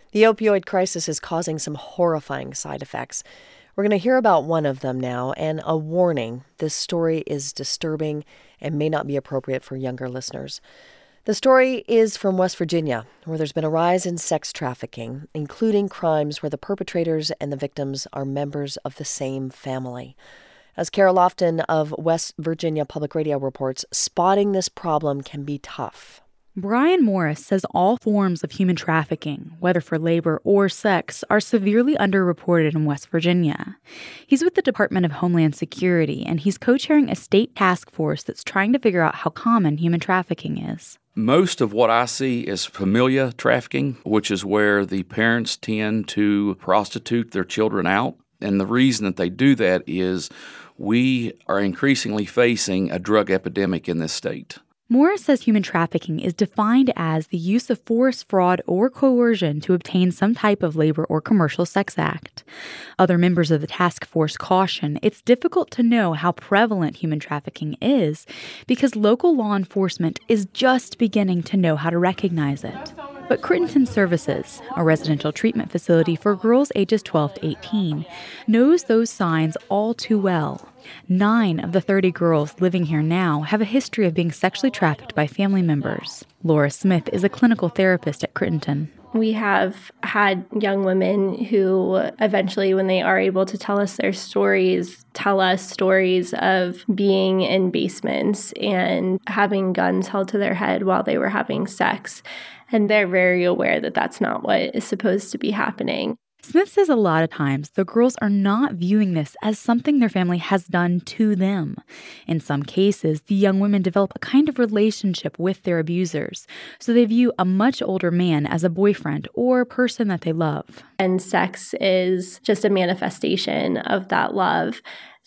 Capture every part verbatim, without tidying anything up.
The opioid crisis is causing some horrifying side effects. We're going to hear about one of them now, and a warning. This story is disturbing and may not be appropriate for younger listeners. The story is from West Virginia, where there's been a rise in sex trafficking, including crimes where the perpetrators and the victims are members of the same family. As Kara Lofton of West Virginia Public Radio reports, spotting this problem can be tough. Brian Morris says all forms of human trafficking, whether for labor or sex, are severely underreported in West Virginia. He's with the Department of Homeland Security, and he's co-chairing a state task force that's trying to figure out how common human trafficking is. Most of what I see is familial trafficking, which is where the parents tend to prostitute their children out. And the reason that they do that is we are increasingly facing a drug epidemic in this state. Morris says human trafficking is defined as the use of force, fraud, or coercion to obtain some type of labor or commercial sex act. Other members of the task force caution it's difficult to know how prevalent human trafficking is because local law enforcement is just beginning to know how to recognize it. But Crittenton Services, a residential treatment facility for girls ages twelve to eighteen, knows those signs all too well. Nine of the thirty girls living here now have a history of being sexually trafficked by family members. Laura Smith is a clinical therapist at Crittenton. We have had young women who eventually, when they are able to tell us their stories, tell us stories of being in basements and having guns held to their head while they were having sex. And they're very aware that that's not what is supposed to be happening. Smith says a lot of times the girls are not viewing this as something their family has done to them. In some cases, the young women develop a kind of relationship with their abusers, so they view a much older man as a boyfriend or a person that they love. And sex is just a manifestation of that love.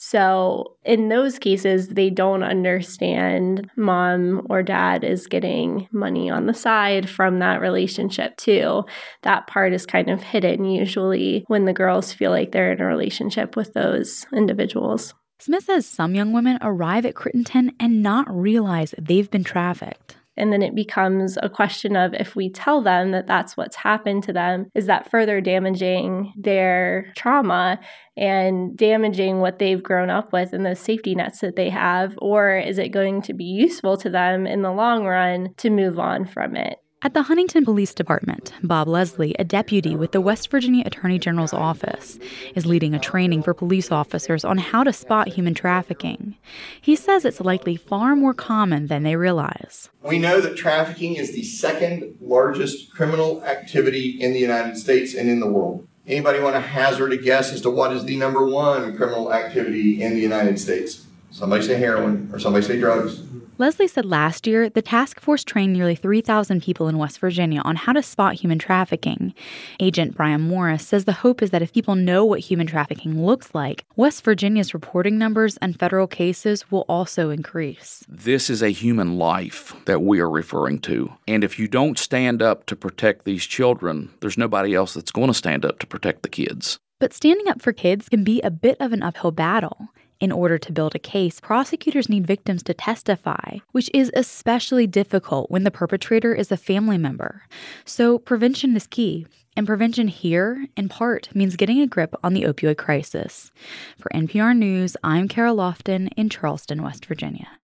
So in those cases, they don't understand mom or dad is getting money on the side from that relationship too. That part is kind of hidden usually when the girls feel like they're in a relationship with those individuals. Smith says some young women arrive at Crittenton and not realize they've been trafficked. And then it becomes a question of if we tell them that that's what's happened to them, is that further damaging their trauma and damaging what they've grown up with and those safety nets that they have? Or is it going to be useful to them in the long run to move on from it? At the Huntington Police Department, Bob Leslie, a deputy with the West Virginia Attorney General's office, is leading a training for police officers on how to spot human trafficking. He says it's likely far more common than they realize. We know that trafficking is the second largest criminal activity in the United States and in the world. Anybody want to hazard a guess as to what is the number one criminal activity in the United States? Somebody say heroin or somebody say drugs. Leslie said last year, the task force trained nearly three thousand people in West Virginia on how to spot human trafficking. Agent Brian Morris says the hope is that if people know what human trafficking looks like, West Virginia's reporting numbers and federal cases will also increase. This is a human life that we are referring to. And if you don't stand up to protect these children, there's nobody else that's going to stand up to protect the kids. But standing up for kids can be a bit of an uphill battle. In order to build a case, prosecutors need victims to testify, which is especially difficult when the perpetrator is a family member. So prevention is key. And prevention here, in part, means getting a grip on the opioid crisis. For N P R News, I'm Kara Lofton in Charleston, West Virginia.